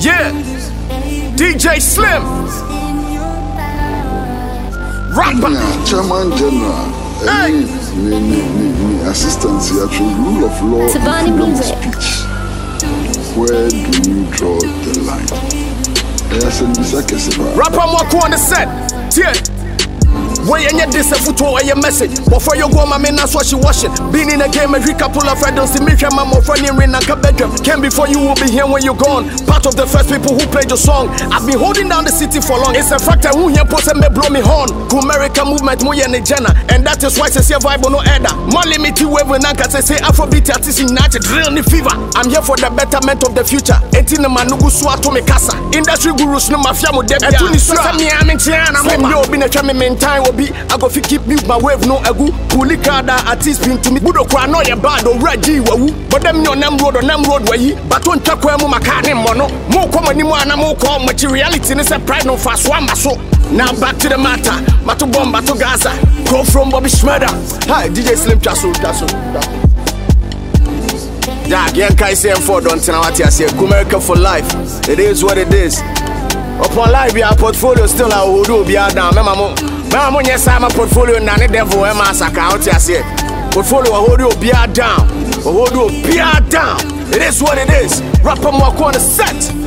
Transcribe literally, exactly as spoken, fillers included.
Yeah, D J Slim, rapper, Chairman General, hey, me, me, me, me, assistance here to rule of law and freedom of speech. Where do you draw the line? Yes, and rapper Mwaku on the set. Yeah. When you get this, a photo or your message. Before you go, my man, that's what she washing. Been in a game, every couple of friends, don't see me, my more funny ring and bedroom. Came before you will be here when you're gone. Part of the first people who played your song. I've been holding down the city for long. It's a fact that who here post me blow me horn. Go America movement, mo yen jana. And that is why I say vibe no either. More limited wave when I can say Afrobeat artist united, real fever. I'm here for the betterment of the future. Eighteen man no go to me casa. Industry gurus no mafia mo debia. Etuni susa mi amin tiana. Slim yo been a chame maintain. I go fi keep me my wave no agu. Puli kada artist pin to me. Budo kwa no ya bad or ready wawu. But them no nam road or nam road way. But on takwa mu makane mono. Mo come ni mo ana mo come materiality is a pride no fast one maso. Now back to the matter. Matu bomba to Gaza. Go from Bobby Shmurda. Hi D J Slim Chasso Chasso. Yeah, again kai say for don't tell what you say. America for life. It is what it is. Upon life, your portfolio still a hodo be down. Mama Mama, yes, I'm a portfolio and a devil, and massacre out here. Say, portfolio, a hodo be down, a hodo be down. It is what it is. Rapper Mwaku on the set.